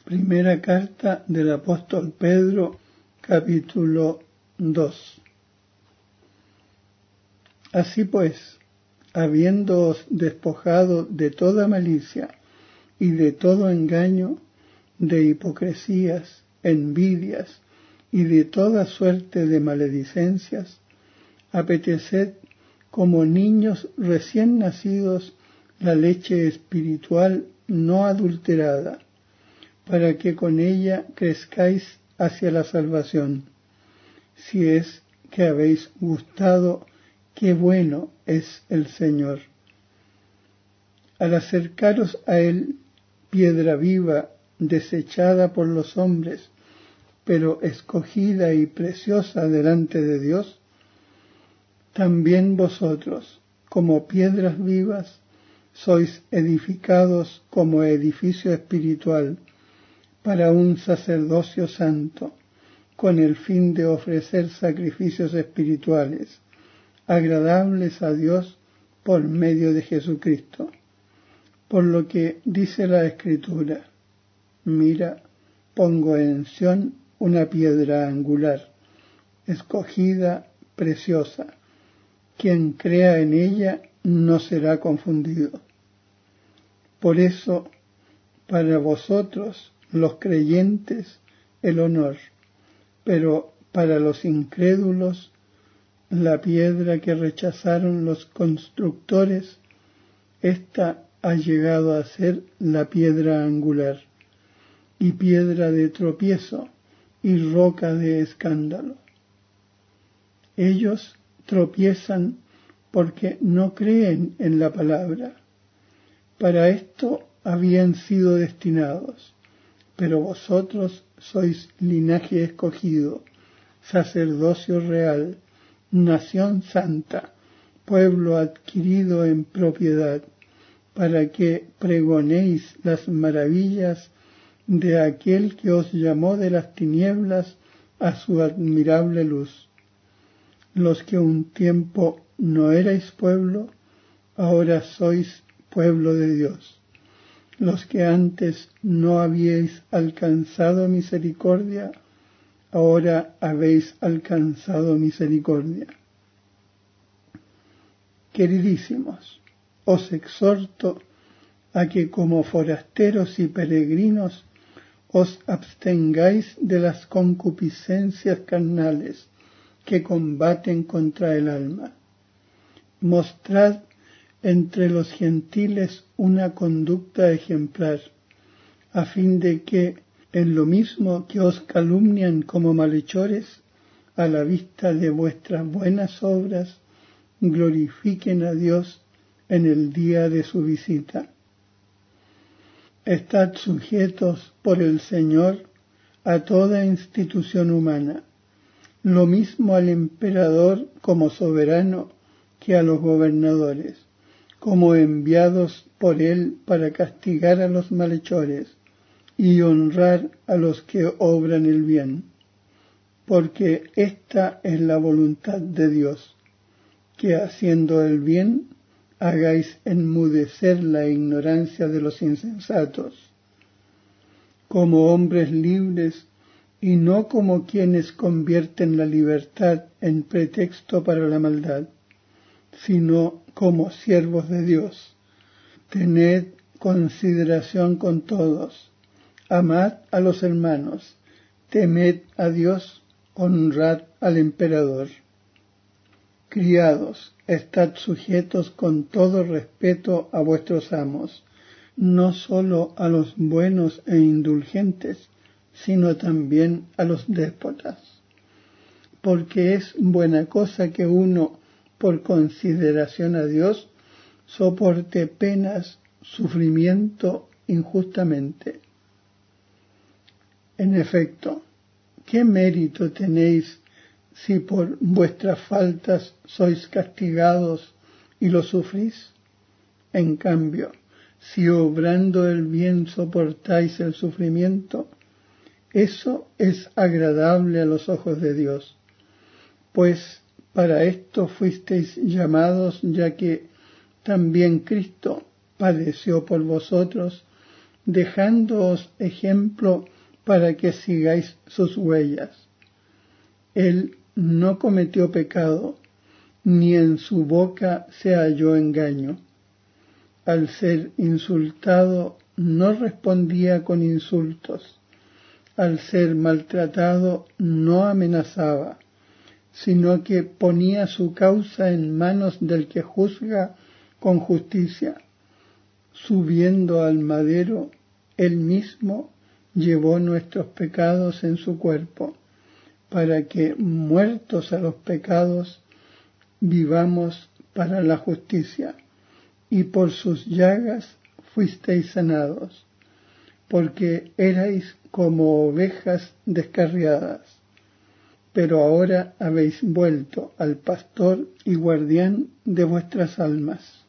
Primera carta del apóstol Pedro, capítulo 2. Así pues, habiéndoos despojado de toda malicia y de todo engaño, de hipocresías, envidias y de toda suerte de maledicencias, apeteced como niños recién nacidos la leche espiritual no adulterada, para que con ella crezcáis hacia la salvación, si es que habéis gustado qué bueno es el Señor. Al acercaros a Él, piedra viva, desechada por los hombres, pero escogida y preciosa delante de Dios, también vosotros, como piedras vivas, sois edificados como edificio espiritual, para un sacerdocio santo, con el fin de ofrecer sacrificios espirituales, agradables a Dios por medio de Jesucristo. Por lo que dice la Escritura: mira, pongo en Sión una piedra angular, escogida, preciosa. Quien crea en ella no será confundido. Por eso, para vosotros, los creyentes, el honor, pero para los incrédulos, la piedra que rechazaron los constructores, ésta ha llegado a ser la piedra angular, y piedra de tropiezo, y roca de escándalo. Ellos tropiezan porque no creen en la palabra. Para esto habían sido destinados, pero vosotros sois linaje escogido, sacerdocio real, nación santa, pueblo adquirido en propiedad, para que pregonéis las maravillas de aquel que os llamó de las tinieblas a su admirable luz. Los que un tiempo no erais pueblo, ahora sois pueblo de Dios. Los que antes no habíais alcanzado misericordia, ahora habéis alcanzado misericordia. Queridísimos, os exhorto a que como forasteros y peregrinos os abstengáis de las concupiscencias carnales que combaten contra el alma. Mostrad entre los gentiles una conducta ejemplar, a fin de que, en lo mismo que os calumnian como malhechores, a la vista de vuestras buenas obras, glorifiquen a Dios en el día de su visita. Estad sujetos por el Señor a toda institución humana, lo mismo al emperador como soberano que a los gobernadores, como enviados por él para castigar a los malhechores y honrar a los que obran el bien, porque esta es la voluntad de Dios, que haciendo el bien hagáis enmudecer la ignorancia de los insensatos, como hombres libres y no como quienes convierten la libertad en pretexto para la maldad, sino como siervos de Dios. Tened consideración con todos, amad a los hermanos, temed a Dios, honrad al emperador. Criados, estad sujetos con todo respeto a vuestros amos, no solo a los buenos e indulgentes, sino también a los déspotas, porque es buena cosa que uno, por consideración a Dios, soporte penas, sufrimiento injustamente. En efecto, ¿qué mérito tenéis si por vuestras faltas sois castigados y lo sufrís? En cambio, si obrando el bien soportáis el sufrimiento, eso es agradable a los ojos de Dios, pues para esto fuisteis llamados, ya que también Cristo padeció por vosotros, dejándoos ejemplo para que sigáis sus huellas. Él no cometió pecado, ni en su boca se halló engaño. Al ser insultado, no respondía con insultos. Al ser maltratado, no amenazaba, sino que ponía su causa en manos del que juzga con justicia. Subiendo al madero, él mismo llevó nuestros pecados en su cuerpo, para que, muertos a los pecados, vivamos para la justicia, y por sus llagas fuisteis sanados, porque erais como ovejas descarriadas, pero ahora habéis vuelto al pastor y guardián de vuestras almas.